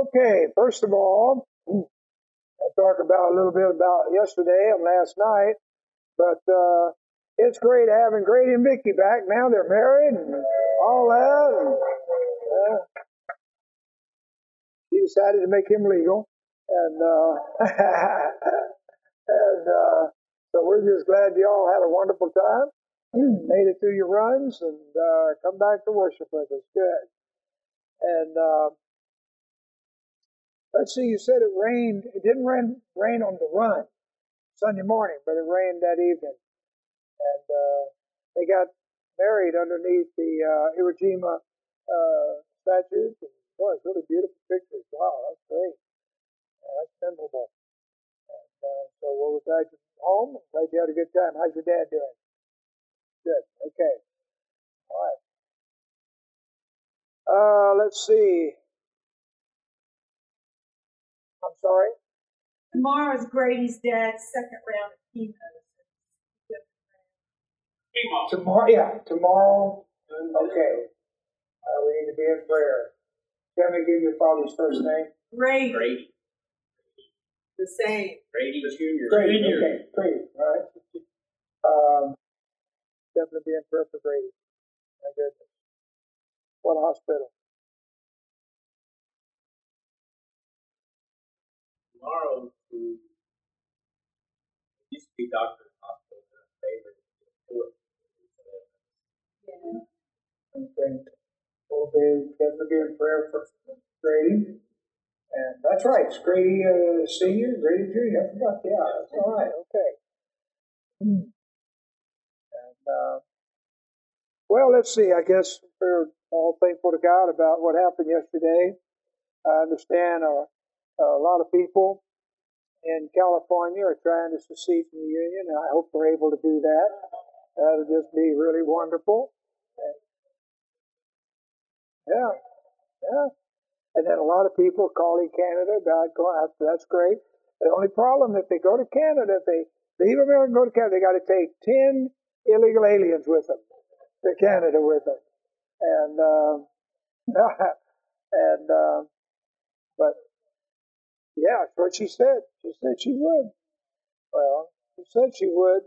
Okay, first of all, I'll talk about a little bit about yesterday and last night, but it's great having Grady and Vicky back. Now they're married and all that. And, she decided to make him legal, and so we're just glad you all had a wonderful time, made it through your runs, and come back to worship with us. Good. And let's see, you said it rained. It didn't rain on the run Sunday morning, but it rained that evening. And they got married underneath the Iwo Jima statues. And, boy, it's really beautiful pictures. Wow, that's great. Yeah, that's memorable. And so we're glad you're home. Glad you had a good time. How's your dad doing? Good. Okay. All right. Let's see. I'm sorry? Tomorrow's Grady's dad's second round of chemo. Tomorrow, yeah, tomorrow. Okay. We need to be in prayer. Tell me again your father's first name. Grady. The same. Grady Jr. Grady, okay, Grady, all right. Definitely be in prayer for Grady. My goodness. What hospital? Tomorrow, used to be Doctor's Hospital, their favorite. Yeah. Okay. We'll definitely be in prayer for Grady. And that's right, it's Grady Sr., Grady Jr., I forgot, yeah, that's all right, okay. And, well, let's see, I guess we're all thankful to God about what happened yesterday. I understand a lot of people in California are trying to secede from the Union, and I hope they're able to do that. That'll just be really wonderful. Yeah. And then a lot of people calling Canada about going out. That's great. The only problem, if they go to Canada, if they leave America and go to Canada, they got to take 10 illegal aliens with them to Canada with them. And, but yeah, that's what she said. She said she would. Well, she said she would.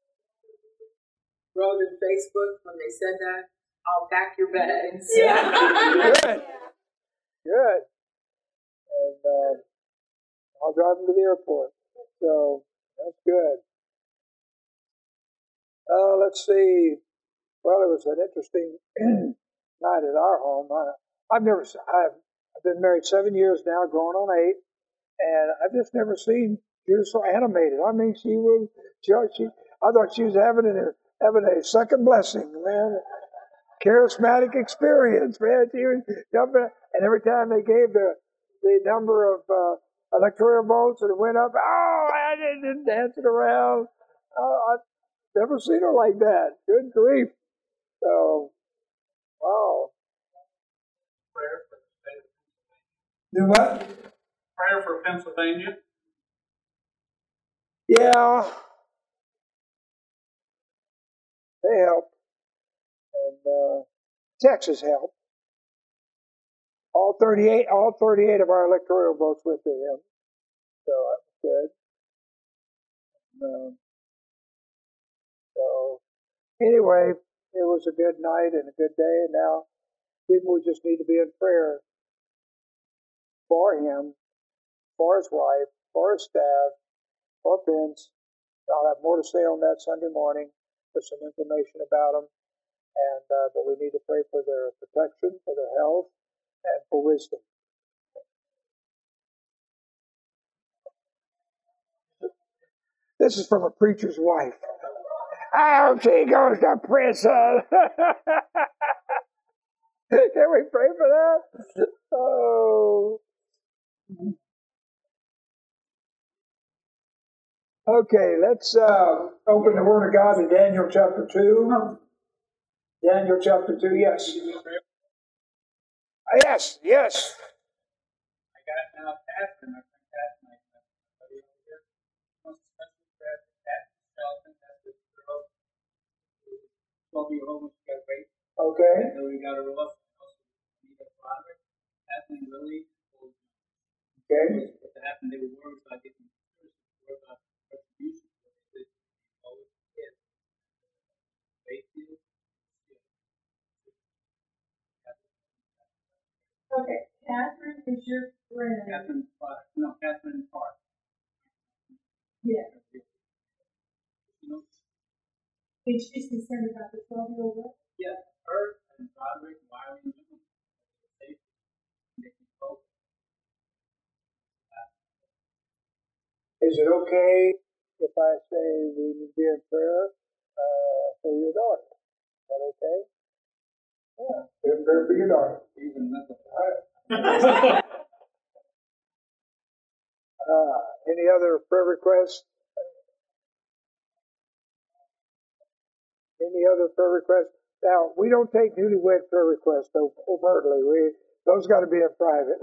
Wrote in Facebook when they said that, I'll pack your bags. Yeah. Good. And I'll drive them to the airport. So that's good. Let's see. Well, it was an interesting night at our home. I've been married 7 years now, going on 8, and I've just never seen she was so animated. I mean, I thought she was having a second blessing, man. Charismatic experience, man. She was jumping, and every time they gave the number of electoral votes, and it went up. Oh, I didn't dancing around. I've never seen her like that. Good grief. So, wow. Prayer for the state of Pennsylvania. Do what? Prayer for Pennsylvania. Yeah. They help. And Texas helped. All 38 of our electoral votes went to him. So that was good. So anyway, it was a good night and a good day. And now people just need to be in prayer for him, for his wife, for his staff, for Pence. I'll have more to say on that Sunday morning with some information about them. And but we need to pray for their protection, for their health, and for wisdom. This is from a preacher's wife. I hope she goes to prison. Can we pray for that? Oh. Okay, let's open the Word of God in Daniel chapter 2. Daniel chapter 2, yes. Yes. I got now passed, and I think that's my buddy over here. Most especially for that Shelton, that's the girl who told me home she got raped. Okay. And then we got her off. Also, Anita Broderick, Kathleen Lilly, Okay. What happened, they were worried about getting worried about retribution. They said, oh, yeah, they feel. Okay, Catherine is your friend. Catherine Park. No, Catherine Park. Yeah. You know, And she's concerned about the 12-year-old girl. yeah, her and Roderick, Wiley, and Jim, they can both. Is it okay if I say we need to be in prayer for your daughter? Is that okay? Yeah, be in prayer for your daughter. Even mental. Any other prayer requests? Any other prayer requests? Now, we don't take newlywed prayer requests overtly. Those got to be in private.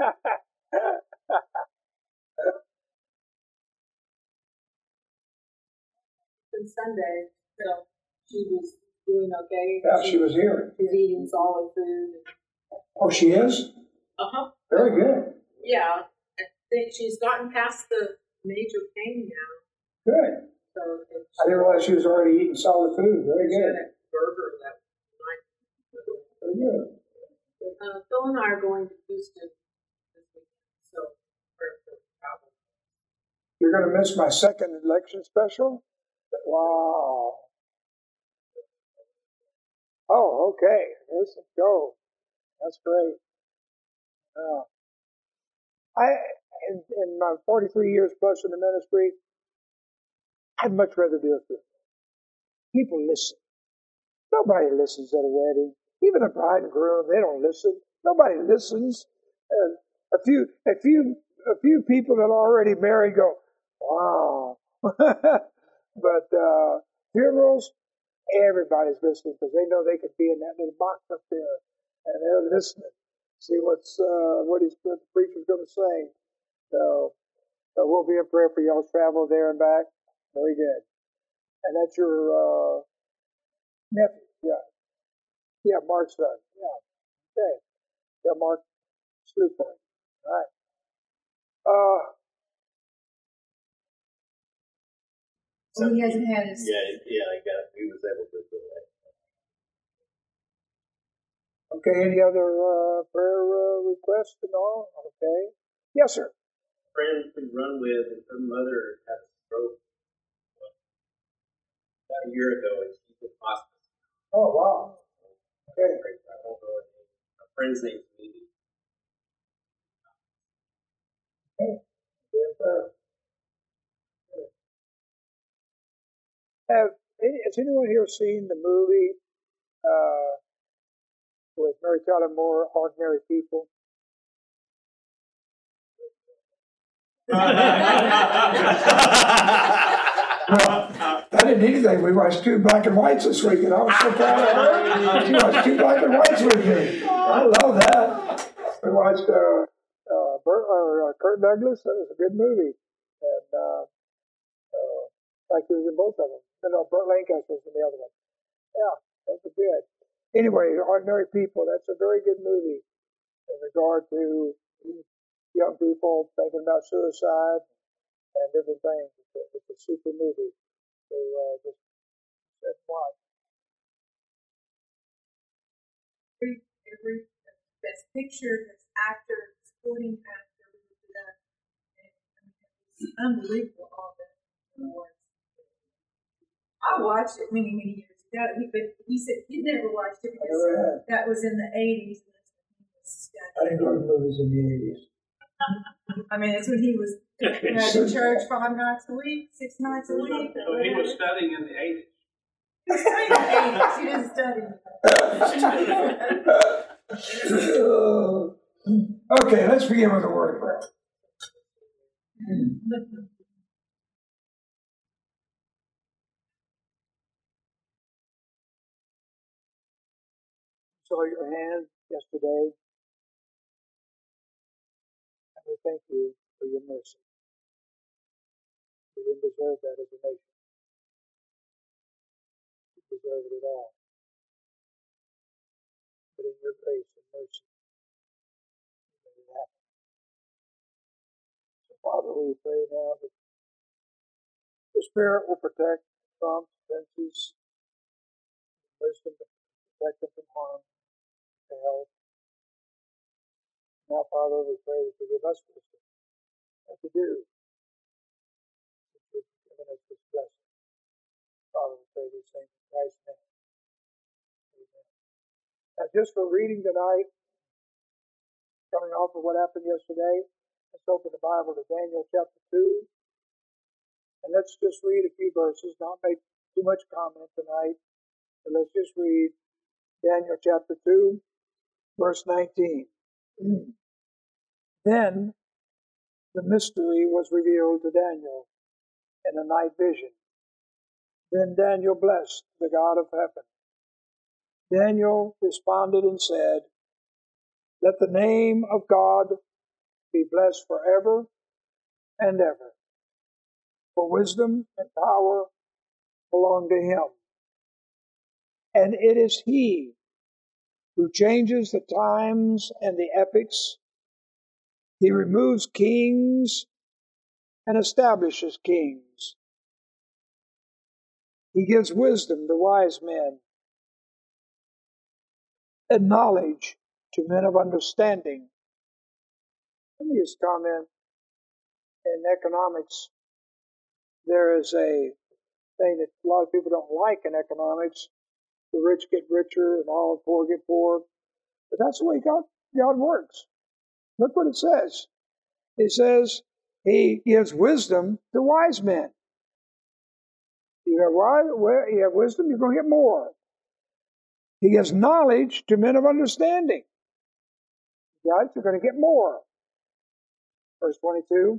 On Sunday, so she was doing okay. Yeah, she was here. She's eating solid food. Oh, she is? Uh-huh. Very good. Yeah. I think she's gotten past the major pain now. Good. So I didn't realize she was already eating solid food. Very she had good. a burger that night. Very good. Phil and I are going to Houston this weekend, so prayer for travel. You're going to miss my second election special? Wow. Oh, okay. Let's go. That's great. In my 43 years plus in the ministry, I'd much rather do it for people listen. Nobody listens at a wedding. Even the bride and groom, they don't listen. Nobody listens. And a few people that are already married go, wow. But funerals, everybody's listening because they know they could be in that little box up there and they're listening. See what the preacher's going to say. So we'll be in prayer for y'all's travel there and back. Very good. And that's your nephew, yeah. Yeah, Mark's son. Yeah. Okay. Yeah, Mark Sloop Point. All right. So he hasn't had his. He was able to do that. Okay, any other prayer requests and all? Okay. Yes, sir. A friend we run with, and her mother had a stroke about a year ago, and she's in hospice. Oh, wow. Okay. I don't know her name. A friend's name's Mimi. Okay. Be in prayer. Has anyone here seen the movie with Mary Tyler Moore, Ordinary People? I didn't need anything. We watched 2 black and whites this week, and I was so proud of her. She watched 2 black and whites with me. I love that. We watched Kirk Douglas. That was a good movie, and like he was in both of them. No, Burt Lancaster was in the other one. Yeah, those are good. Anyway, Ordinary People. That's a very good movie in regard to young people thinking about suicide and different things. It's a super movie to just sit and watch. Every best picture, best actor, supporting actor, it's unbelievable all the awards. I watched it many years ago, but he said he'd never watched it because that was in the 80s. I didn't go to movies in the 80s. I mean, it's when he was to church 5 nights a week, 6 nights a week. So he was studying in the 80s. He was studying in the 80s. He didn't study. Okay, let's begin with a word of prayer. Saw your hand yesterday, and we thank you for your mercy. We didn't deserve that as a nation. We deserve it at all. But in your grace and mercy, you made it happen. Father, we pray now that the Spirit will protect from offenses, wisdom to protect them from harm, to help. Now, Father, we pray that you give us wisdom what to do. You've given us this blessing. Father, we pray these things in Christ's name. Amen. Now, just for reading tonight, coming off of what happened yesterday, let's open the Bible to Daniel chapter 2. And let's just read a few verses, not make too much comment tonight, but let's just read Daniel chapter 2, verse 19. Then the mystery was revealed to Daniel in a night vision. Then Daniel blessed the God of heaven. Daniel responded and said, "Let the name of God be blessed forever and ever. For wisdom and power belong to him. And it is he who changes the times and the epochs. He removes kings and establishes kings. He gives wisdom to wise men and knowledge to men of understanding." Let me just comment, in economics, there is a thing that a lot of people don't like in economics. The rich get richer and all the poor get poor. But that's the way God works. Look what it says. It says he gives wisdom to wise men. You have wisdom, you're going to get more. He gives knowledge to men of understanding. Guys, you're going to get more. Verse 22.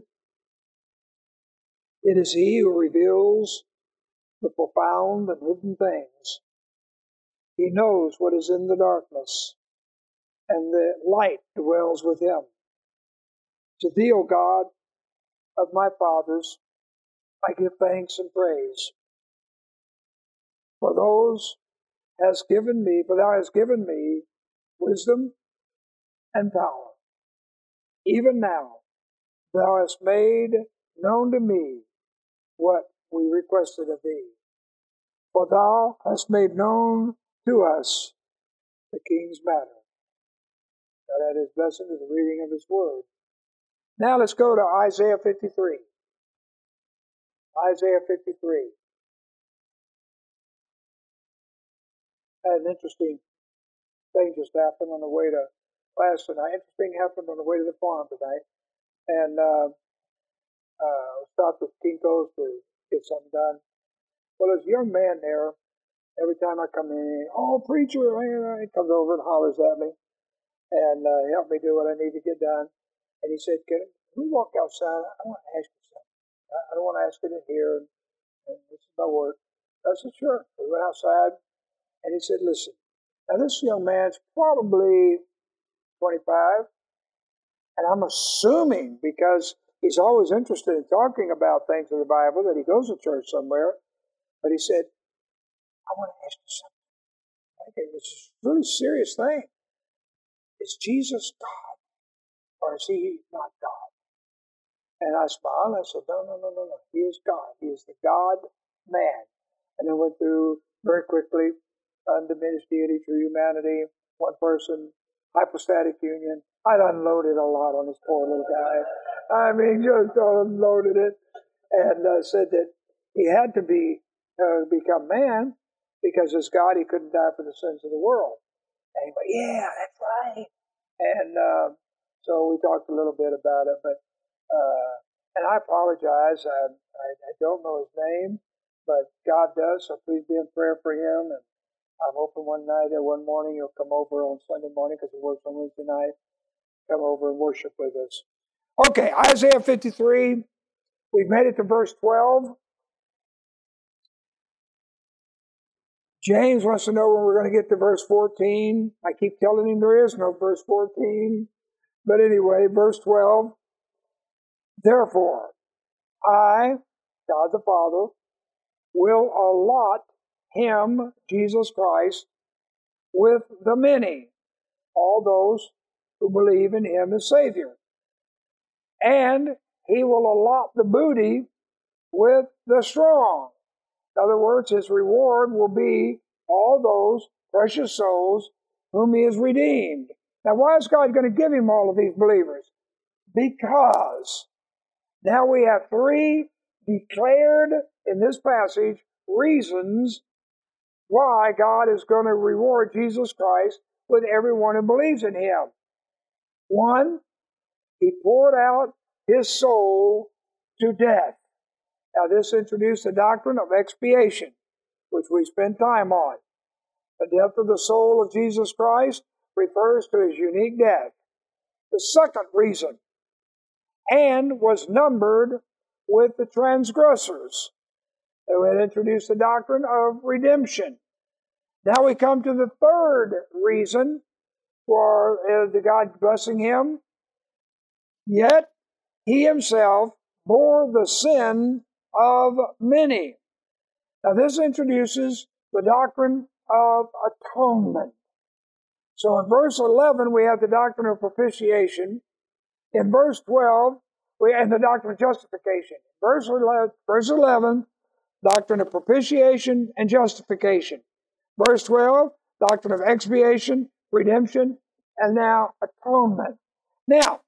It is he who reveals the profound and hidden things. He knows what is in the darkness, and the light dwells with him. To thee, O God of my fathers, I give thanks and praise. For thou hast given me wisdom and power. Even now thou hast made known to me what we requested of thee. For thou hast made known to us the king's matter. God add his blessing to the reading of his word. Now let's go to Isaiah 53. Isaiah 53. I had an interesting thing just happened on the way to class tonight. Interesting happened on the way to the farm tonight. And stopped at Kinko's to get something done. Well, there's a young man there. Every time I come in, "Oh, preacher," he comes over and hollers at me and help me do what I need to get done. And he said, "Can we walk outside? I want to ask you something. I don't want to ask it in here, and this is my work." I said, "Sure." We went outside, and he said, "Listen, now this young man's probably 25, and I'm assuming because he's always interested in talking about things in the Bible that he goes to church somewhere." But he said, "I want to ask you something. Okay, this is a really serious thing. Is Jesus God, or is he not God?" And I smiled and I said, No. He is God. He is the God-man. And then went through very quickly, undiminished deity, true humanity, one person, hypostatic union. I'd unloaded a lot on this poor little guy. I mean, just unloaded it. And said that he had to become man because as God, he couldn't die for the sins of the world. And he went, "Yeah, that's right." And so we talked a little bit about it, but and I apologize. I don't know his name, but God does. So please be in prayer for him. And I'm hoping one morning he'll come over on Sunday morning because he works on Wednesday night. Come over and worship with us. Okay, Isaiah 53. We've made it to verse 12. James wants to know when we're going to get to verse 14. I keep telling him there is no verse 14. But anyway, verse 12. Therefore, I, God the Father, will allot him, Jesus Christ, with the many, all those who believe in him as Savior, and He will allot the booty with the strong. In other words, his reward will be all those precious souls whom he has redeemed. Now, why is God going to give him all of these believers? Because now we have three declared in this passage reasons why God is going to reward Jesus Christ with everyone who believes in him. One, he poured out his soul to death. Now, this introduced the doctrine of expiation, which we spent time on. The death of the soul of Jesus Christ refers to his unique death. The second reason, and was numbered with the transgressors. It would introduce the doctrine of redemption. Now we come to the third reason for the God blessing him. Yet he himself bore the sin of many. Now this introduces the doctrine of atonement. So in verse 11 we have the doctrine of propitiation. In verse 12 we have the doctrine of justification. Verse 11, doctrine of propitiation and justification. Verse 12, doctrine of expiation, redemption, and now atonement. Now,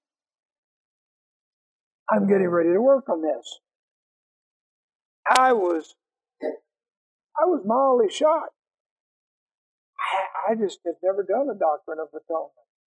I'm getting ready to work on this. I was mildly shocked. I just had never done the doctrine of atonement.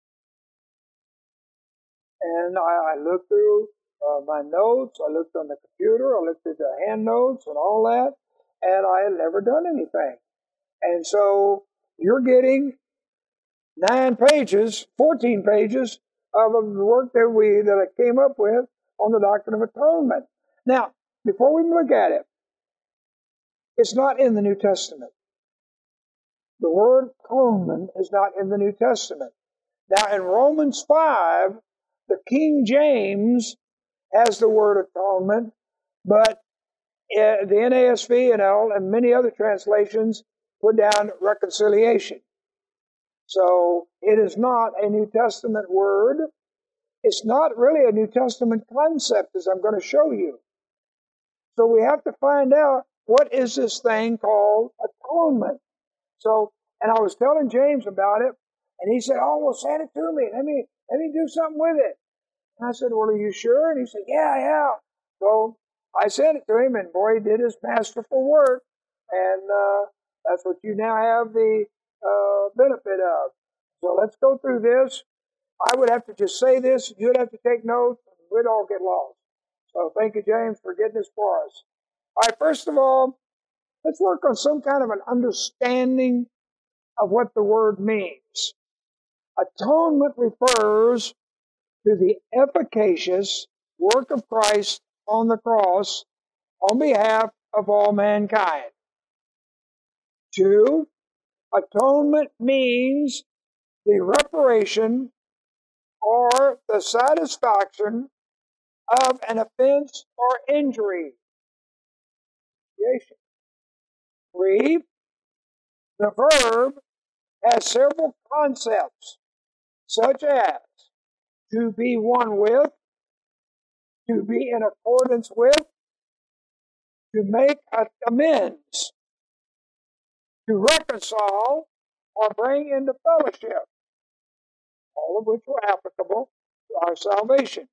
And I looked through my notes, I looked on the computer, I looked at the hand notes and all that, and I had never done anything. And so you're getting 14 pages of the work that I came up with on the doctrine of atonement. Now, before we look at it, it's not in the New Testament. The word atonement is not in the New Testament. Now, in Romans 5, the King James has the word atonement, but the NASV and many other translations put down reconciliation. So it is not a New Testament word. It's not really a New Testament concept, as I'm going to show you. So we have to find out, what is this thing called atonement? So, and I was telling James about it, and he said, "Oh, well, send it to me. Let me do something with it." And I said, "Well, are you sure?" And he said, Yeah. So I sent it to him, and boy, he did his masterful work. And that's what you now have the benefit of. So let's go through this. I would have to just say this, you'd have to take notes, and we'd all get lost. So thank you, James, for getting this for us. All right, first of all, let's work on some kind of an understanding of what the word means. Atonement refers to the efficacious work of Christ on the cross on behalf of all mankind. 2, atonement means the reparation or the satisfaction of an offense or injury. 3, the verb has several concepts, such as to be one with, to be in accordance with, to make amends, to reconcile, or bring into fellowship, all of which were applicable to our salvation.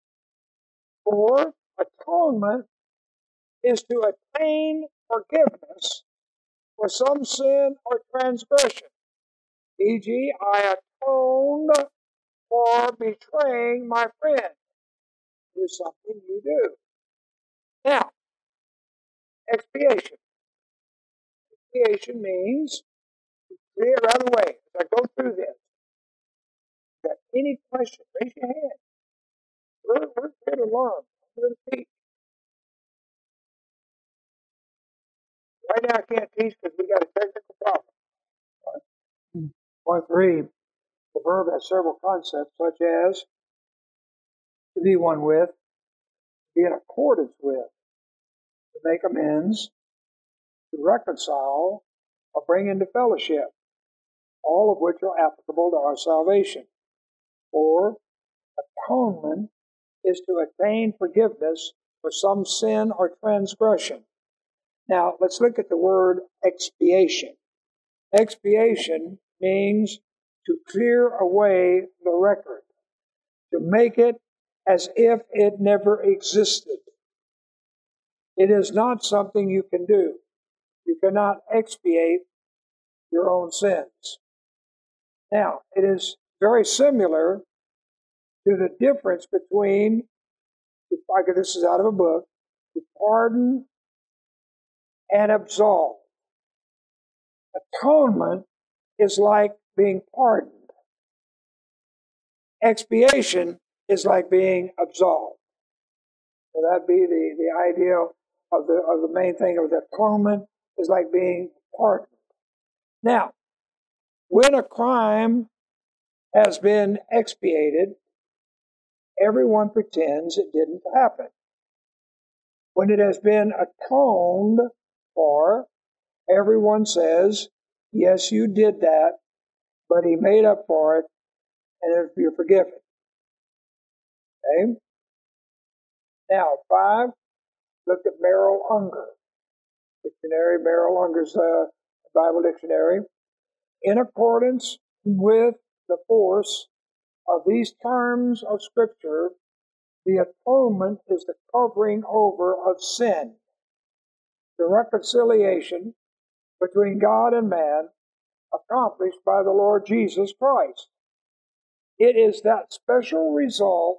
4, atonement is to attain forgiveness for some sin or transgression. E.g., I atoned for betraying my friend. It is something you do. Now, expiation. Expiation means, clear it right away as I go through this. If you got any questions, raise your hand. We're here to learn. We're here to teach. Right now I can't teach because we got a technical problem. Right. Point 3, the verb has several concepts, such as to be one with, to be in accordance with, to make amends, to reconcile, or bring into fellowship, all of which are applicable to our salvation. 4, atonement is to attain forgiveness for some sin or transgression. Now, let's look at the word expiation. Expiation means to clear away the record, to make it as if it never existed. It is not something you can do. You cannot expiate your own sins. Now, it is very similar to the difference between, this is out of a book, to pardon and absolve. Atonement is like being pardoned. Expiation is like being absolved. So that'd be the idea of the main thing of the atonement is like being pardoned. Now, when a crime has been expiated, everyone pretends it didn't happen. When it has been atoned for, everyone says, yes, you did that, but he made up for it, and you're forgiven. Okay? Now, 5, look at Merrill Unger. Dictionary, Merrill Unger's Bible Dictionary. In accordance with the force of these terms of Scripture, the atonement is the covering over of sin, the reconciliation between God and man accomplished by the Lord Jesus Christ. It is that special result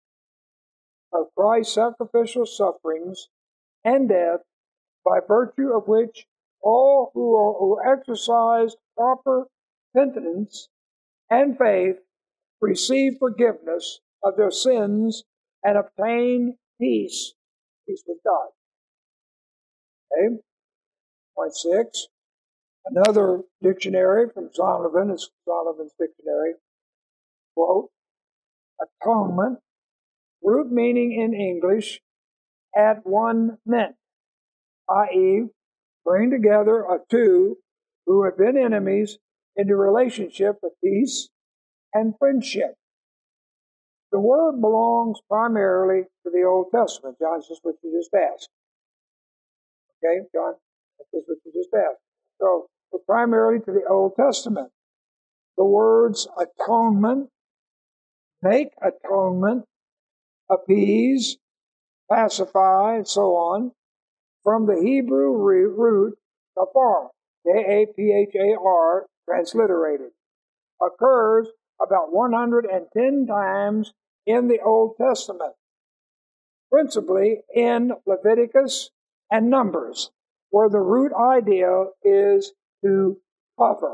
of Christ's sacrificial sufferings and death by virtue of which all who exercise proper penitence and faith receive forgiveness of their sins and obtain peace with God. Okay? Point 6. Another dictionary from Zondervan is Zondervan's dictionary. Quote, atonement, root meaning in English, at one meant, i.e., bring together of two who have been enemies into relationship of peace and friendship. The word belongs primarily to the Old Testament. John, this is what you just asked. Okay, John, this is what you just asked. So, primarily to the Old Testament. The words atonement, make atonement, appease, pacify, and so on, from the Hebrew root kafar, K-A-P-H-A-R, transliterated, occurs about 110 times in the Old Testament, principally in Leviticus and Numbers, where the root idea is to cover.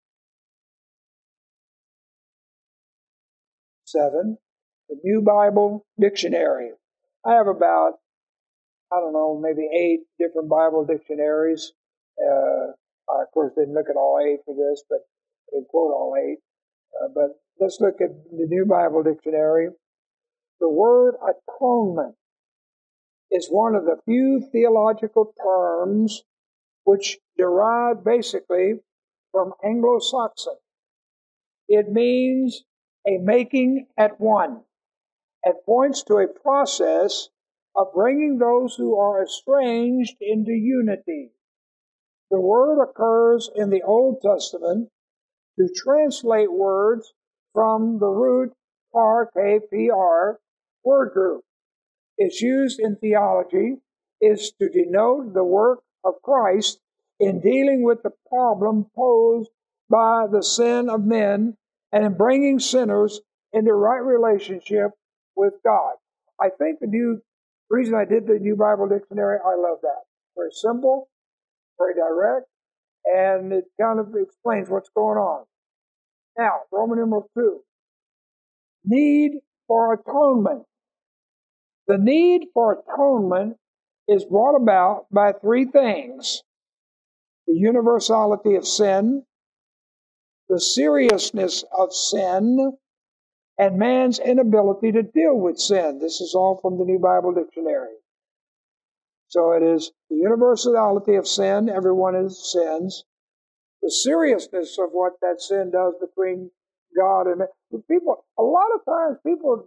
7, the New Bible Dictionary. I have about, maybe 8 different Bible dictionaries. I, of course, didn't look at all 8 for this, but I didn't quote all 8. But let's look at the New Bible Dictionary. The word atonement is one of the few theological terms which derive basically from Anglo-Saxon. It means a making at one. It points to a process of bringing those who are estranged into unity. The word occurs in the Old Testament to translate words from the root KPR word group. It's used in theology is to denote the work of Christ in dealing with the problem posed by the sin of men and in bringing sinners into right relationship with God. I think the reason I did the New Bible Dictionary, I love that. Very simple, very direct, and it kind of explains what's going on. Now, Roman numeral 2. Need for atonement. The need for atonement is brought about by 3 things: the universality of sin, the seriousness of sin, and man's inability to deal with sin. This is all from the New Bible Dictionary. So it is the universality of sin, everyone sins, the seriousness of what that sin does between God and man. A lot of times people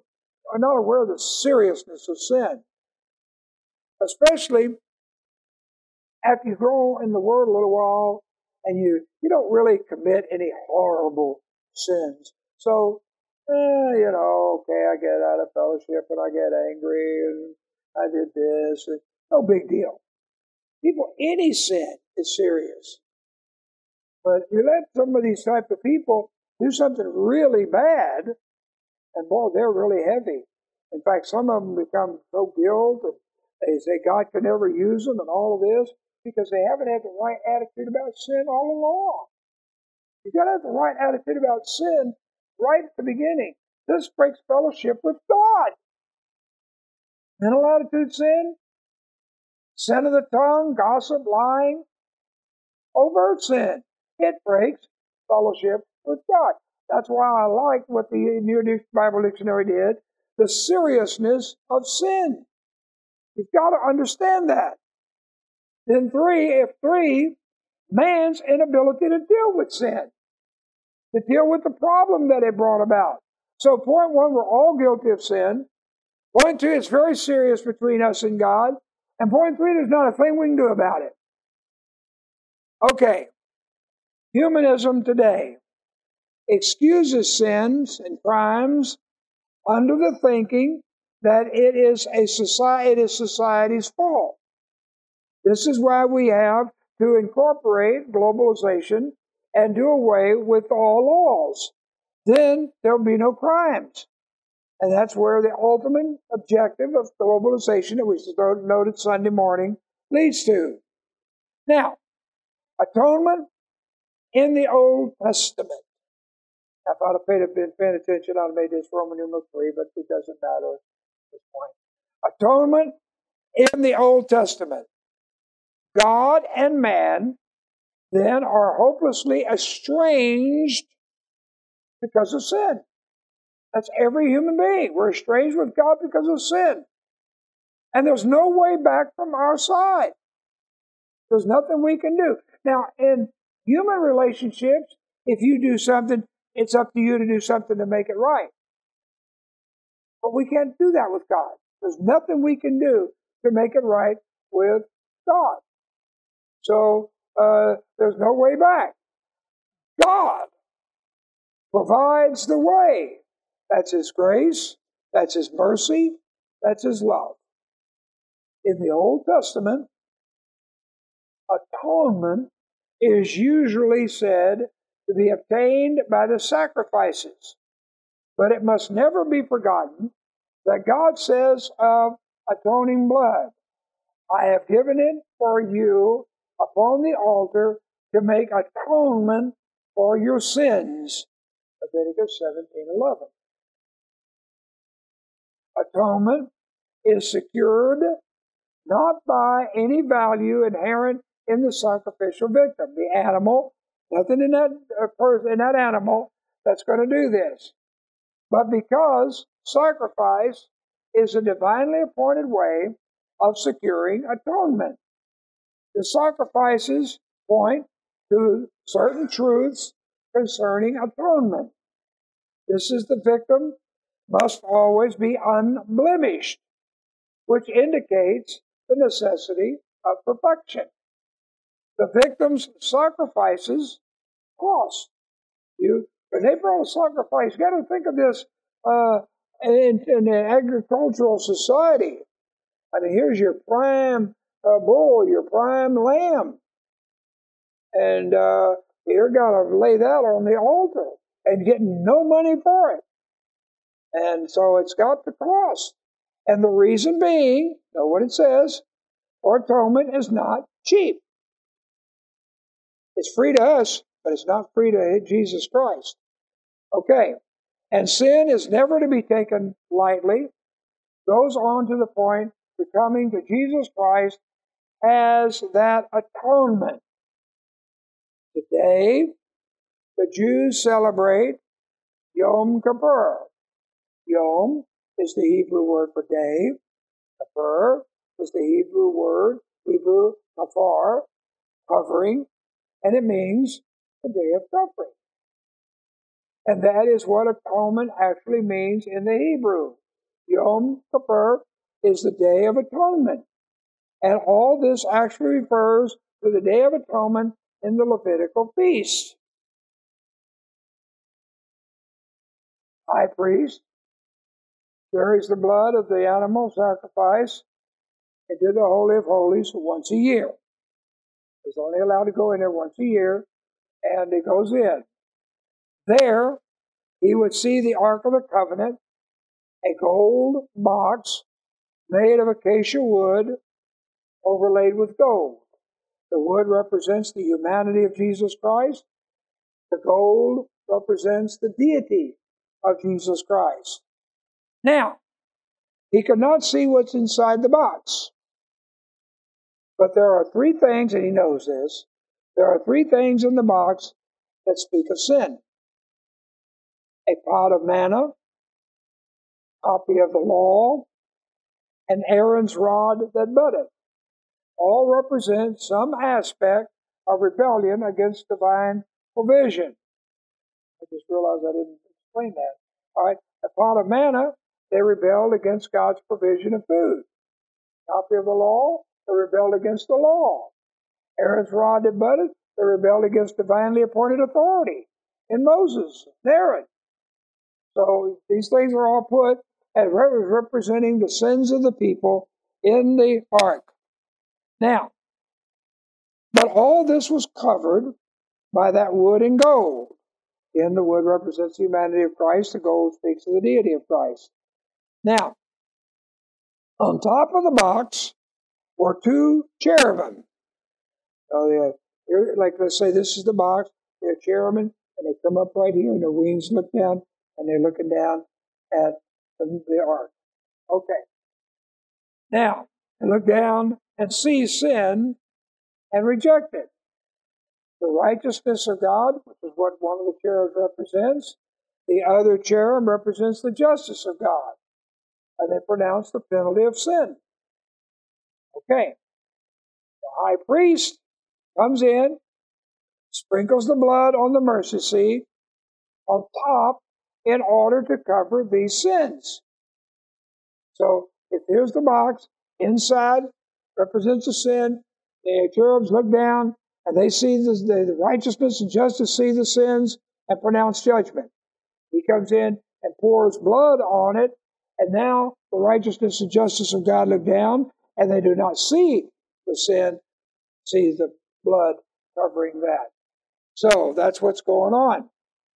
are not aware of the seriousness of sin. Especially after you grow in the Word a little while and you don't really commit any horrible sins. So, okay, I get out of fellowship and I get angry and I did this. And no big deal. Any sin is serious. But you let some of these type of people do something really bad, and boy, they're really heavy. In fact, some of them become so guilt and they say God can never use them and all of this because they haven't had the right attitude about sin all along. You've got to have the right attitude about sin right at the beginning. This breaks fellowship with God. Mental attitude sin, sin of the tongue, gossip, lying, overt sin. It breaks fellowship with God. That's why I like what the New Bible Dictionary did, the seriousness of sin. You've got to understand that. Then three, man's inability to deal with sin, to deal with the problem that it brought about. So point one, we're all guilty of sin. Point two, it's very serious between us and God. And point three, there's not a thing we can do about it. Okay, humanism today excuses sins and crimes under the thinking that it is society's fault. This is why we have to incorporate globalization and do away with all laws. Then there'll be no crimes. And that's where the ultimate objective of globalization that we noted Sunday morning leads to. Now, atonement in the Old Testament. If I'd have been paying attention, I'd have made this Roman numeral 3, but it doesn't matter at this point. Atonement in the Old Testament. God and man then are hopelessly estranged because of sin. That's every human being. We're estranged with God because of sin. And there's no way back from our side. There's nothing we can do. Now, in human relationships, if you do something, it's up to you to do something to make it right. But we can't do that with God. There's nothing we can do to make it right with God. So, there's no way back. God provides the way. That's His grace. That's His mercy. That's His love. In the Old Testament, atonement is usually said to be obtained by the sacrifices. But it must never be forgotten that God says of atoning blood, I have given it for you upon the altar to make atonement for your sins. Leviticus 17:11. Atonement is secured not by any value inherent in the sacrificial victim, the animal, nothing in that animal that's going to do this, but because sacrifice is a divinely appointed way of securing atonement. The sacrifices point to certain truths concerning atonement. This is the victim must always be unblemished, which indicates the necessity of perfection. The victim's sacrifices cost. When they brought a sacrifice, you got to think of this in an agricultural society. I mean, here's your prime bull, your prime lamb, and you're going to lay that on the altar and get no money for it. And so it's got the cost. And the reason being, know what it says, for atonement is not cheap. It's free to us, but it's not free to Jesus Christ. Okay. And sin is never to be taken lightly. Goes on to the point to coming to Jesus Christ as that atonement. Today, the Jews celebrate Yom Kippur. Yom is the Hebrew word for day. Kippur is the Hebrew kafar, covering, and it means the day of covering. And that is what atonement actually means in the Hebrew. Yom Kippur is the Day of Atonement. And all this actually refers to the Day of Atonement in the Levitical feast. High priest carries the blood of the animal sacrifice into the Holy of Holies once a year. He's only allowed to go in there once a year, and he goes in. There, he would see the Ark of the Covenant, a gold box made of acacia wood overlaid with gold. The wood represents the humanity of Jesus Christ. The gold represents the deity of Jesus Christ. Now, he could not see what's inside the box. But there are three things, and he knows this, there are three things in the box that speak of sin. A pot of manna, copy of the law, and Aaron's rod that budded. All represent some aspect of rebellion against divine provision. I just realized I didn't explain that. All right, a pot of manna, they rebelled against God's provision of food. Copy of the law, they rebelled against the law. Aaron's rod that budded, they rebelled against divinely appointed authority in Moses and Aaron. So these things are all put as representing the sins of the people in the ark. Now, but all this was covered by that wood and gold. Again, the wood represents the humanity of Christ. The gold speaks of the deity of Christ. Now, on top of the box were two cherubim. So, like, let's say this is the box. They're cherubim, and they come up right here, and their wings look down, and they're looking down at the ark. Okay. Now, they look down and see sin and reject it. The righteousness of God, which is what one of the cherubs represents. The other cherub represents the justice of God. And they pronounce the penalty of sin. Okay. The high priest comes in, sprinkles the blood on the mercy seat on top in order to cover these sins. So, if here's the box, inside represents the sin, the cherubs look down, and they see the righteousness and justice, see the sins, and pronounce judgment. He comes in and pours blood on it, and now the righteousness and justice of God look down, and they do not see the sin, see the blood covering that. So that's what's going on.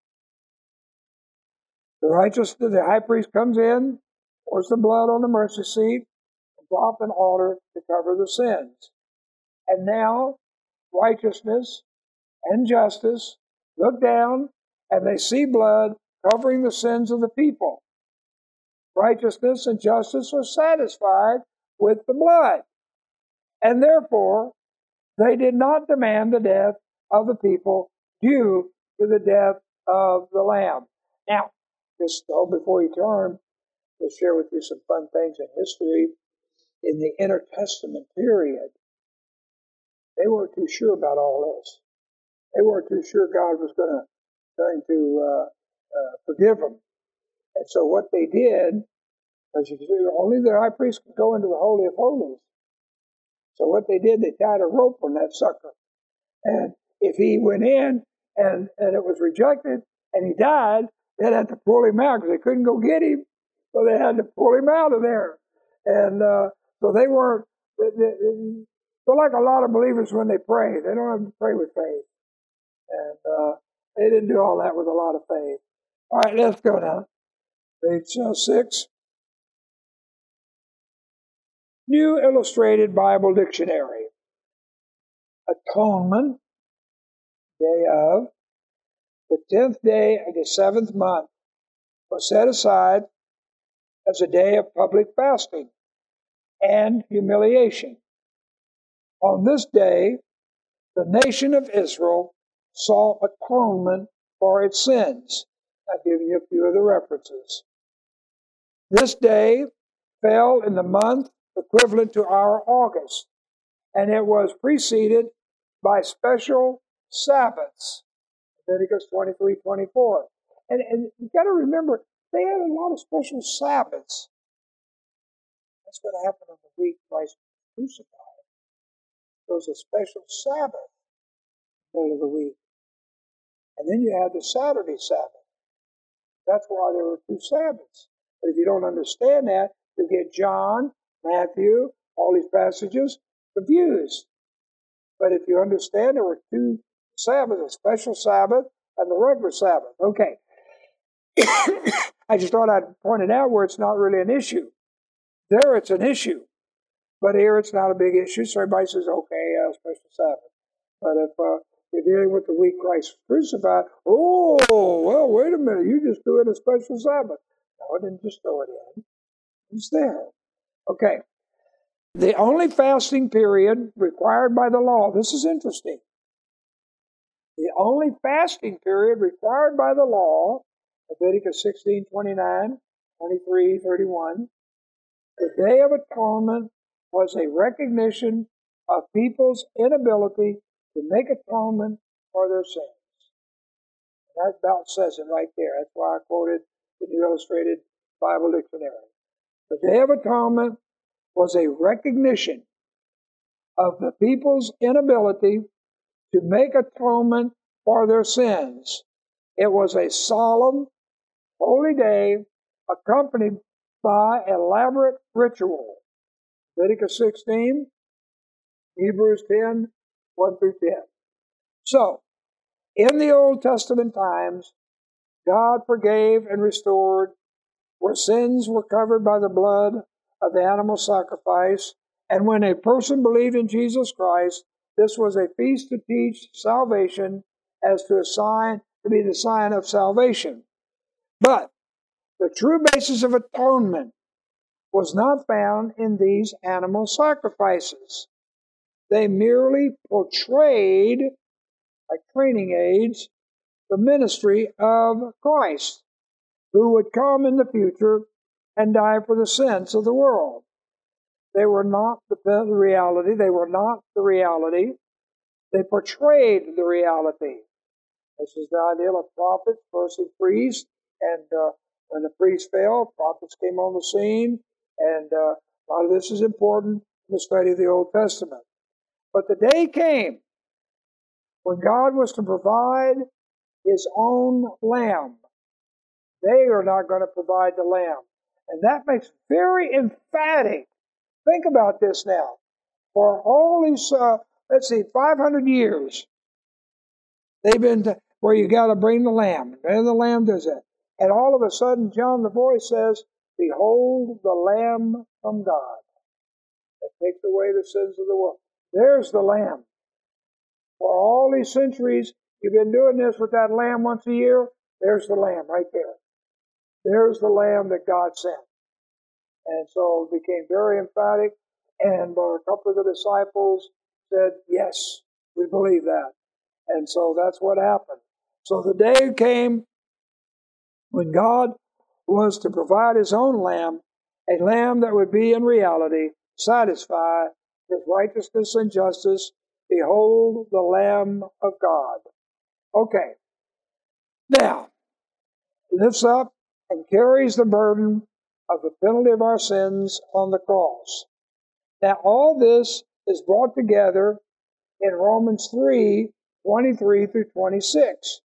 The high priest comes in, pours the blood on the mercy seat, and drop an altar to cover the sins. And now righteousness and justice look down, and they see blood covering the sins of the people. Righteousness and justice are satisfied with the blood, and therefore they did not demand the death of the people due to the death of the Lamb. Now, just before you turn, to share with you some fun things in history. In the intertestament period, they weren't too sure about all this. They weren't too sure God was going to forgive them. And so what they did, because only the high priest could go into the Holy of Holies. So what they did, they tied a rope on that sucker. And if he went in and it was rejected and he died, they'd have to pull him out because they couldn't go get him. So they had to pull him out of there. And so they weren't, they're like a lot of believers when they pray. They don't have to pray with faith. And they didn't do all that with a lot of faith. All right, let's go now. Page 6. New Illustrated Bible Dictionary. Atonement, day of, the 10th day of the 7th month, was set aside as a day of public fasting and humiliation. On this day, the nation of Israel sought atonement for its sins. I've given you a few of the references. This day fell in the month equivalent to our August, and it was preceded by special Sabbaths, Leviticus 23:24. And you've got to remember, they had a lot of special Sabbaths That's what happened on the week Christ was crucified. There was a special Sabbath in the middle of the week. And then you had the Saturday Sabbath. That's why there were two Sabbaths. But if you don't understand that, you get John, Matthew, all these passages confused. But if you understand, there were two Sabbaths, a special Sabbath and the regular Sabbath. Okay. I just thought I'd point it out where it's not really an issue. There it's an issue. But here it's not a big issue, so everybody says, okay, special Sabbath. But if you're dealing with the week Christ was crucified, oh, well, wait a minute, you just threw in a special Sabbath. No, I didn't just throw it in. It's there. Okay. The only fasting period required by the law, this is interesting. The only fasting period required by the law, Leviticus 16:29, 23:31, the Day of Atonement was a recognition of people's inability to make atonement for their sins. And that about says it right there. That's why I quoted the New Illustrated Bible Dictionary. The Day of Atonement was a recognition of the people's inability to make atonement for their sins. It was a solemn, holy day accompanied by elaborate ritual. Leviticus 16, Hebrews 10, 1 through 10. So, in the Old Testament times, God forgave and restored where sins were covered by the blood of the animal sacrifice. And when a person believed in Jesus Christ, this was a feast to teach salvation as to a sign, to be the sign of salvation. But the true basis of atonement was not found in these animal sacrifices. They merely portrayed, like training aids, the ministry of Christ, who would come in the future and die for the sins of the world. They were not the reality. They were not the reality. They portrayed the reality. This is the ideal of prophets versus priests. And when the priests fell, prophets came on the scene. And a lot of this is important in the study of the Old Testament. But the day came when God was to provide His own lamb. They are not going to provide the lamb. And that makes very emphatic. Think about this now. For all these, 500 years, they've been where you got to bring the lamb. And the lamb does that. And all of a sudden, John the voice says, "Behold the Lamb from God that takes away the sins of the world." There's the lamb. For all these centuries, you've been doing this with that lamb once a year. There's the lamb right there. There's the lamb that God sent. And so it became very emphatic. And a couple of the disciples said, yes, we believe that. And so that's what happened. So the day came when God was to provide His own lamb, a lamb that would be in reality satisfy His righteousness and justice. Behold the Lamb of God. Okay. Now, lifts up and carries the burden of the penalty of our sins on the cross. Now, all this is brought together in Romans 3, 23 through 26.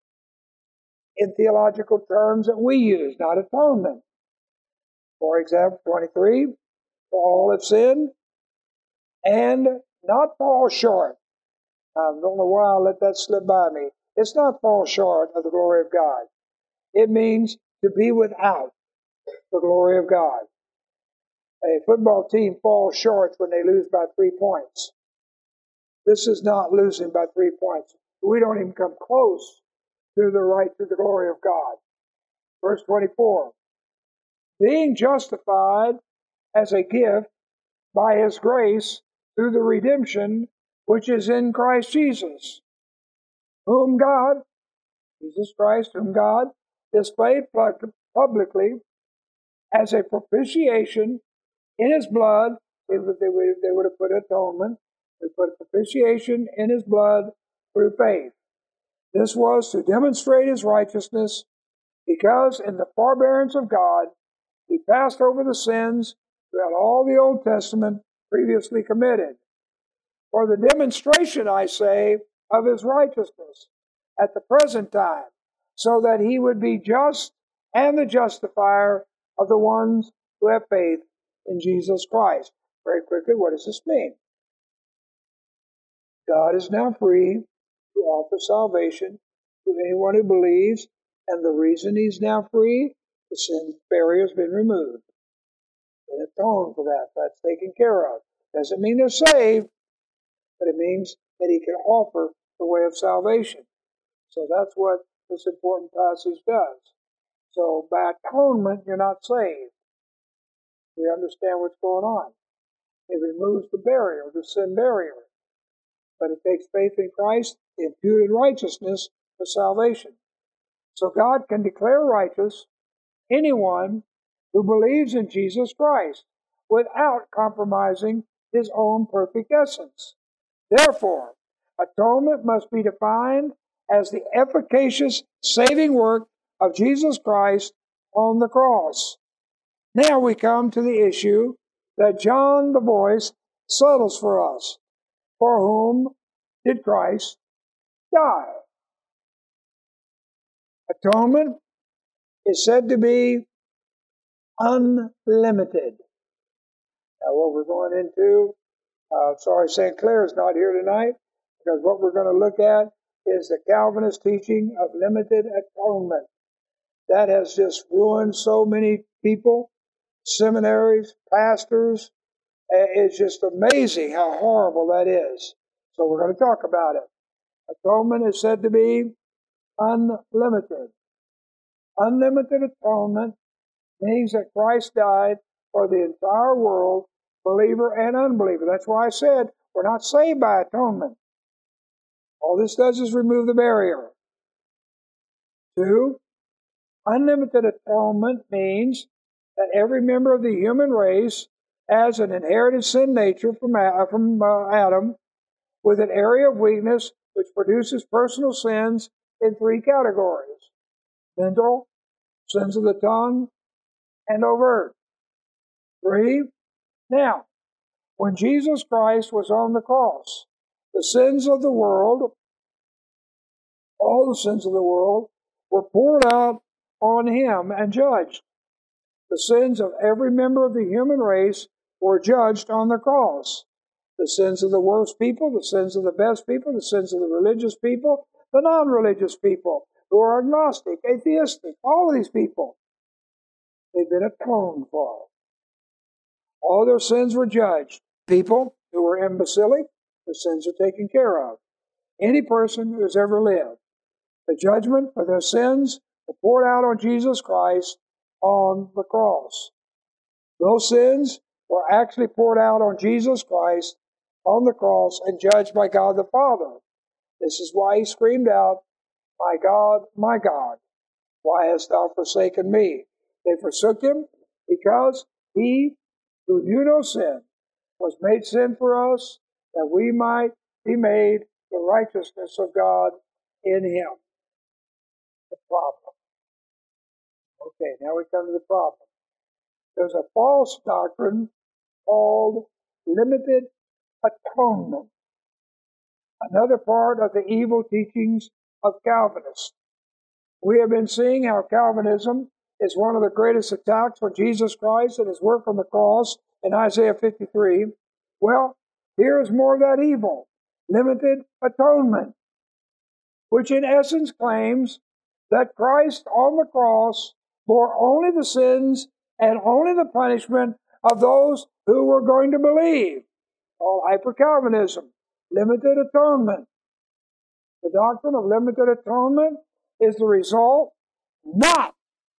In theological terms that we use, not atonement. For example, 23, for all have sinned and not fall short. I don't know why I let that slip by me. It's not fall short of the glory of God. It means to be without the glory of God. A football team falls short when they lose by 3 points. This is not losing by 3 points. We don't even come close to the right to the glory of God. Verse 24. Being justified as a gift by His grace through the redemption which is in Christ Jesus, whom God, Jesus Christ, whom God displayed publicly as a propitiation in His blood. They would have put atonement. They put propitiation in His blood through faith. This was to demonstrate His righteousness, because in the forbearance of God, He passed over the sins throughout all the Old Testament previously committed, for the demonstration, I say, of his righteousness at the present time, so that he would be just and the justifier of the ones who have faith in Jesus Christ. Very quickly, what does this mean? God is now free to offer salvation to anyone who believes, and the reason he's now free, the sin barrier has been removed. And atoned for that. That's taken care of. Doesn't mean they're saved, but it means that he can offer the way of salvation. So that's what this important passage does. So by atonement, you're not saved. We understand what's going on. It removes the barrier, the sin barrier. But it takes faith in Christ, the imputed righteousness, for salvation. So God can declare righteous anyone who believes in Jesus Christ without compromising his own perfect essence. Therefore, atonement must be defined as the efficacious saving work of Jesus Christ on the cross. Now we come to the issue that John the Voice settles for us. For whom did Christ die? Atonement is said to be unlimited. Now what we're going into, sorry St. Clair is not here tonight, because what we're going to look at is the Calvinist teaching of limited atonement. That has just ruined so many people, seminaries, pastors. It's just amazing how horrible that is. So we're going to talk about it. Atonement is said to be unlimited. Unlimited atonement means that Christ died for the entire world, believer and unbeliever. That's why I said we're not saved by atonement. All this does is remove the barrier. 2, unlimited atonement means that every member of the human race has an inherited sin nature from Adam, with an area of weakness which produces personal sins in 3 categories: mental, sins of the tongue, and overt. 3, now, when Jesus Christ was on the cross, the sins of the world, all the sins of the world, were poured out on him and judged. The sins of every member of the human race were judged on the cross. The sins of the worst people, the sins of the best people, the sins of the religious people, the non-religious people, who are agnostic, atheistic, all of these people, they've been atoned for. All their sins were judged. People who were imbecilic, their sins are taken care of. Any person who has ever lived. The judgment for their sins were poured out on Jesus Christ on the cross. Those sins were actually poured out on Jesus Christ on the cross and judged by God the Father. This is why he screamed out, my God, why hast thou forsaken me?" They forsook him because he who knew no sin was made sin for us, that we might be made the righteousness of God in him. The problem. Okay, now we come to the problem. There's a false doctrine called limited atonement, another part of the evil teachings of Calvinists. We have been seeing how Calvinism is one of the greatest attacks on Jesus Christ and his work on the cross in Isaiah 53. Well, here is more of that evil, limited atonement, which in essence claims that Christ on the cross bore only the sins and only the punishment of those who were going to believe. All hyper-Calvinism, limited atonement. The doctrine of limited atonement is the result not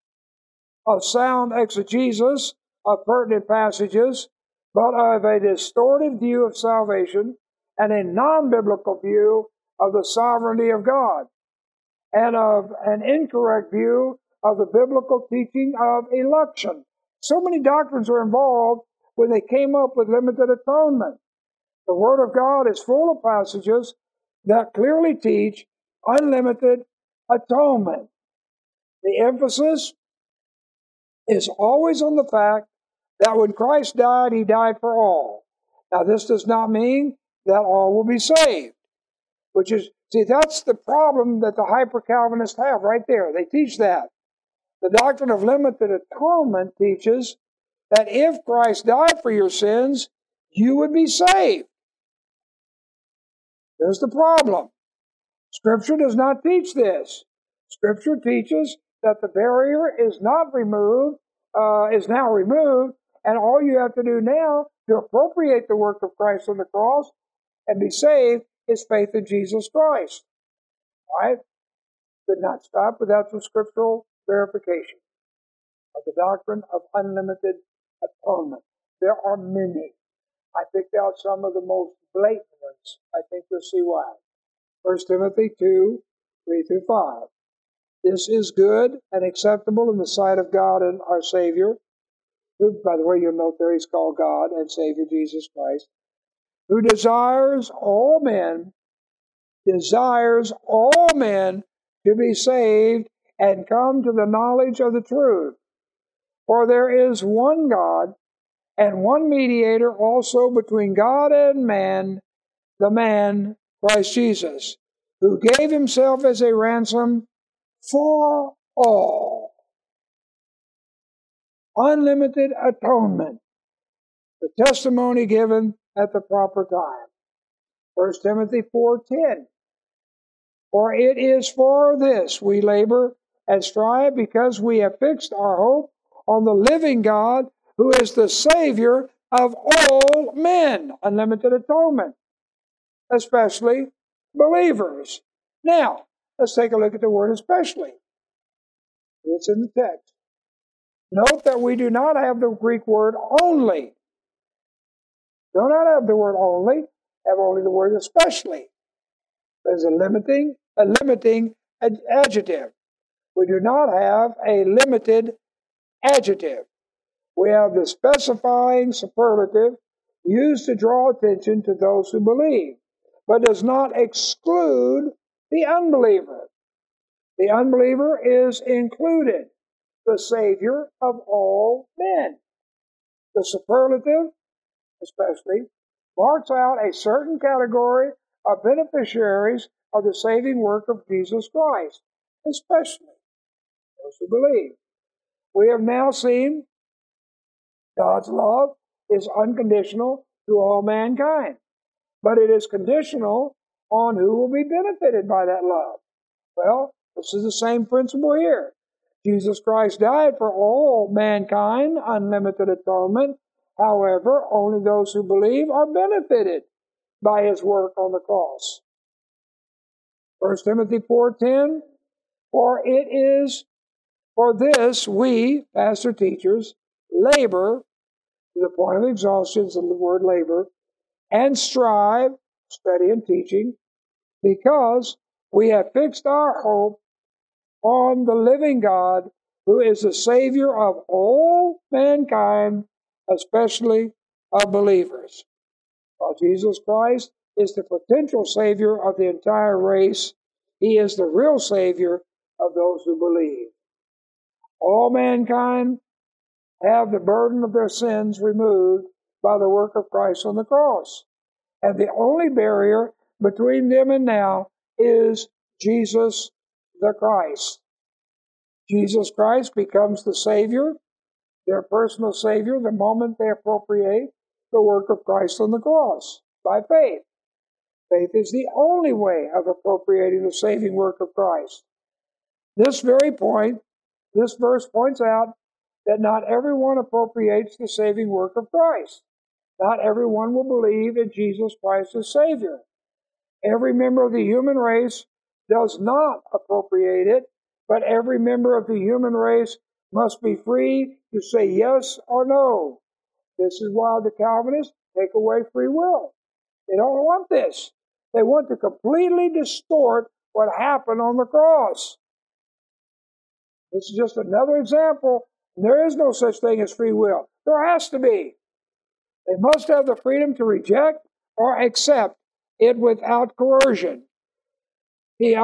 of sound exegesis of pertinent passages, but of a distorted view of salvation and a non-biblical view of the sovereignty of God, and of an incorrect view of the biblical teaching of election. So many doctrines are involved when they came up with limited atonement. The Word of God is full of passages that clearly teach unlimited atonement. The emphasis is always on the fact that when Christ died, He died for all. Now, this does not mean that all will be saved, which is, see, that's the problem that the hyper-Calvinists have right there. They teach that. The doctrine of limited atonement teaches that if Christ died for your sins, you would be saved. There's the problem. Scripture does not teach this. Scripture teaches that the barrier is not removed, is now removed, and all you have to do now to appropriate the work of Christ on the cross and be saved is faith in Jesus Christ. All right? Could not stop without some scriptural verification of the doctrine of unlimited atonement. There are many. I picked out some of the most blatant ones. I think you'll see why. 1 Timothy 2, 3 through 5. This is good and acceptable in the sight of God and our Savior, who, by the way, you'll note there he's called God and Savior Jesus Christ, who desires all men to be saved and come to the knowledge of the truth. For there is one God and one mediator also between God and man, the man, Christ Jesus, who gave himself as a ransom for all. Unlimited atonement. The testimony given at the proper time. 1 Timothy 4:10. For it is for this we labor and strive, because we have fixed our hope on the living God, who is the Savior of all men. Unlimited atonement, especially believers. Now, let's take a look at the word especially. It's in the text. Note that we do not have the Greek word only. Do not have the word only, have only the word especially. There's a limiting adjective. We do not have a limited adjective. We have the specifying superlative used to draw attention to those who believe, but does not exclude the unbeliever. The unbeliever is included, the Savior of all men. The superlative, especially, marks out a certain category of beneficiaries of the saving work of Jesus Christ, especially those who believe. We have now seen God's love is unconditional to all mankind, but it is conditional on who will be benefited by that love. Well, this is the same principle here. Jesus Christ died for all mankind, unlimited atonement. However, only those who believe are benefited by his work on the cross. 1 Timothy 4:10, for this we, pastor teachers, labor, to the point of exhaustion is the word labor, and strive, study and teaching, because we have fixed our hope on the living God, who is the Savior of all mankind, especially of believers. While Jesus Christ is the potential Savior of the entire race, he is the real Savior of those who believe. All mankind have the burden of their sins removed by the work of Christ on the cross. And the only barrier between them and now is Jesus the Christ. Jesus Christ becomes the Savior, their personal Savior, the moment they appropriate the work of Christ on the cross by faith. Faith is the only way of appropriating the saving work of Christ. This very point, this verse points out that not everyone appropriates the saving work of Christ. Not everyone will believe in Jesus Christ as Savior. Every member of the human race does not appropriate it, but every member of the human race must be free to say yes or no. This is why the Calvinists take away free will. They don't want this. They want to completely distort what happened on the cross. This is just another example. There is no such thing as free will. There has to be. They must have the freedom to reject or accept it without coercion. The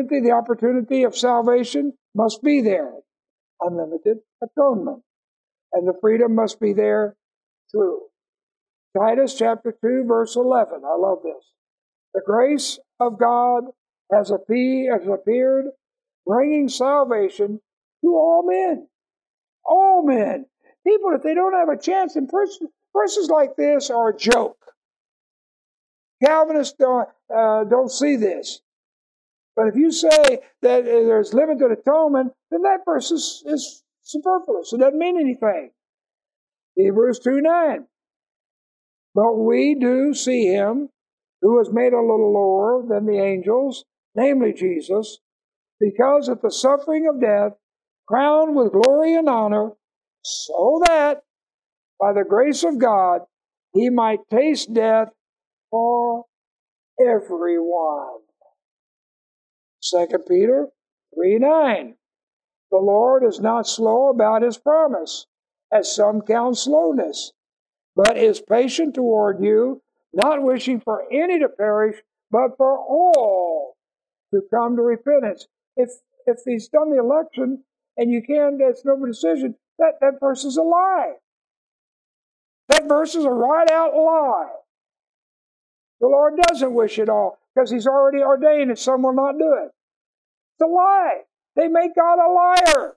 opportunity of salvation must be there. Unlimited atonement. and the freedom must be there true. Titus chapter 2, verse 11. I love this. The grace of God has appeared, bringing salvation to all men. All men. People, if they don't have a chance, and verses like this are a joke. Calvinists don't see this. But if you say that there's limited atonement, then that verse is superfluous. It doesn't mean anything. Hebrews 2:9. But we do see him who was made a little lower than the angels, namely Jesus, because at the suffering of death, crowned with glory and honor, so that by the grace of God he might taste death for everyone. 2 Peter 3:9. The Lord is not slow about his promise, as some count slowness, but is patient toward you, not wishing for any to perish, but for all to come to repentance. If he's done the election and you can't, that's no decision, that verse is a lie. That verse is a right out lie. The Lord doesn't wish it all because he's already ordained that some will not do it. It's a lie. They make God a liar.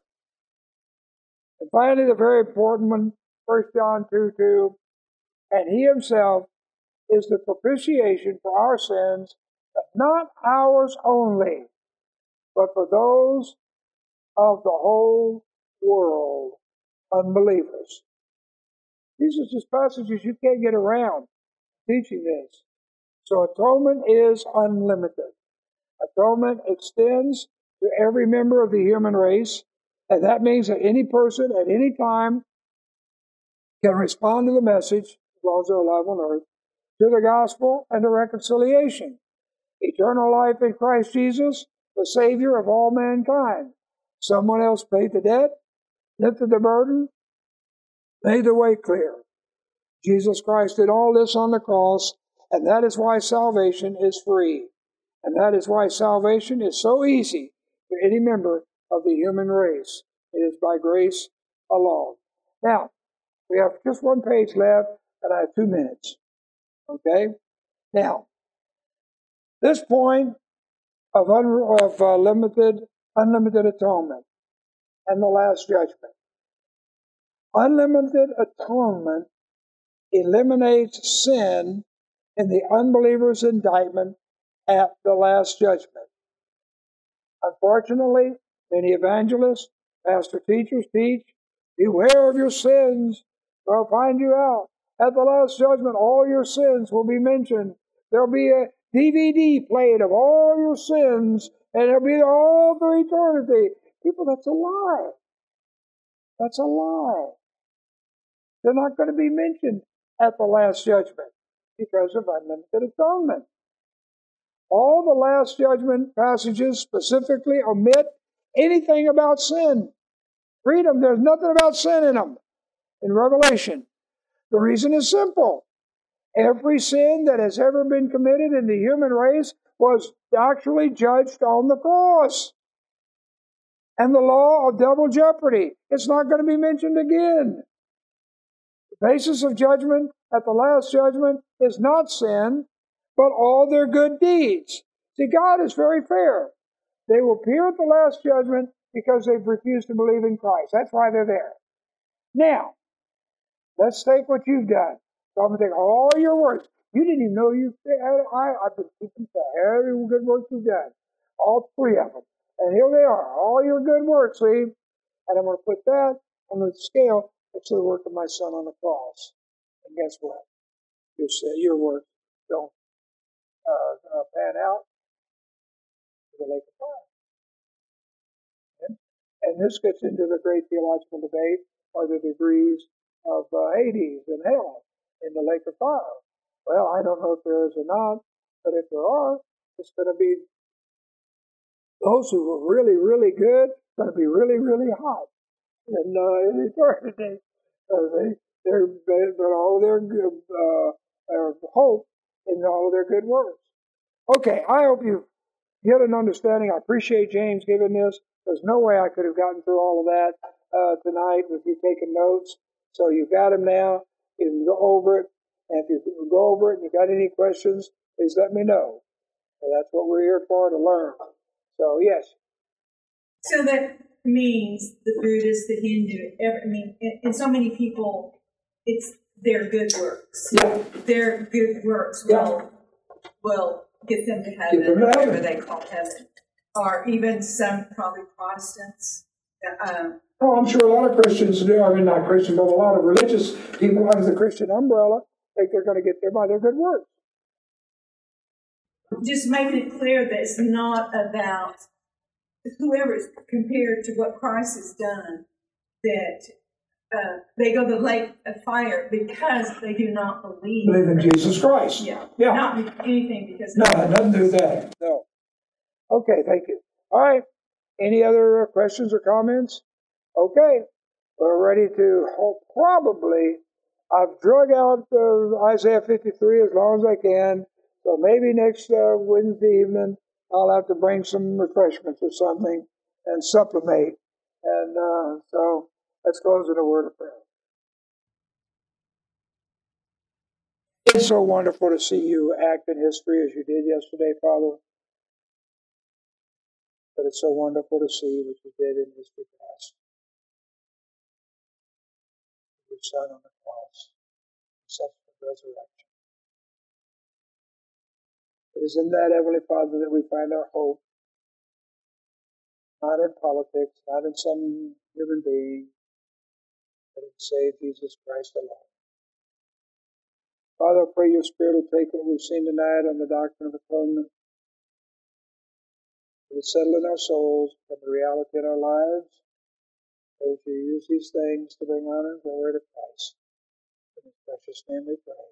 And finally, the very important one, 1 John 2:2, and he himself is the propitiation for our sins, but not ours only, but for those of the whole world, unbelievers. These are just passages you can't get around teaching this. So atonement is unlimited. Atonement extends to every member of the human race, and that means that any person at any time can respond to the message, as long as they're alive on earth, to the gospel and to reconciliation. Eternal life in Christ Jesus, the Savior of all mankind. Someone else paid the debt, lifted the burden, made the way clear. Jesus Christ did all this on the cross, and that is why salvation is free. And that is why salvation is so easy for any member of the human race. It is by grace alone. Now, we have just one page left, and I have 2 minutes. Okay? Now, this point of unlimited atonement and the last judgment. Unlimited atonement eliminates sin in the unbeliever's indictment at the last judgment. Unfortunately, many evangelists, pastor teachers teach, beware of your sins, or I'll find you out. At the last judgment, all your sins will be mentioned. There'll be a DVD played of all your sins, and it'll be all for eternity. People, that's a lie. That's a lie. They're not going to be mentioned at the last judgment because of unlimited atonement. All the last judgment passages specifically omit anything about sin. Read them. There's nothing about sin in them in Revelation. The reason is simple. Every sin that has ever been committed in the human race was actually judged on the cross. And the law of double jeopardy, it's not going to be mentioned again. The basis of judgment at the last judgment is not sin, but all their good deeds. See, God is very fair. They will appear at the last judgment because they've refused to believe in Christ. That's why they're there. Now, let's take what you've done. So I'm going to take all your works. You didn't even know I've been keeping every good work you've done. All 3 of them. And here they are, all your good works, see? And I'm going to put that on the scale next to the work of my Son on the cross. And guess what? Your works don't pan out to the lake of fire. And this gets into the great theological debate, are the degrees of Hades and hell in the lake of fire. Well, I don't know if there is or not, but if there are, it's going to be those who were really, really good, going to be really, really hot in eternity. They're all their hope in all of their good works. Okay, I hope you get an understanding. I appreciate James giving this. There's no way I could have gotten through all of that tonight with you taking notes. So you got them now. You can go over it. And if you go over it and you got any questions, please let me know. And that's what we're here for, to learn. So, yes. So that means the Buddhist, the Hindu, and so many people, it's their good works. Yeah. Their good works will get them to Get heaven, them to whatever heaven. they call heaven. Or even some, probably Protestants. Oh, I'm sure a lot of Christians do. I mean, not Christian, but a lot of religious people under the Christian umbrella think they're going to get there by their good works. Just making it clear that it's not about whoever's compared to what Christ has done, that they go to the lake of fire because they do not believe. Believe in Jesus Christ. Yeah. Yeah. Not anything because. No, nothing to do with that. No. Okay, thank you. All right. Any other questions or comments? Okay. We're ready to probably, I've drug out Isaiah 53 as long as I can. So maybe next Wednesday evening, I'll have to bring some refreshments or something and supplement. And so let's close in a word of prayer. It's so wonderful to see you act in history as you did yesterday, Father. But it's so wonderful to see what you did in history past. Your Son on the cross, subsequent resurrection. It is in that, Heavenly Father, that we find our hope. Not in politics, not in some human being, but in Savior Jesus Christ alone. Father, I pray your Spirit will take what we've seen tonight on the doctrine of atonement. It is settled in our souls, become a reality in our lives. As you use these things to bring honor and glory to Christ. In His precious name we pray.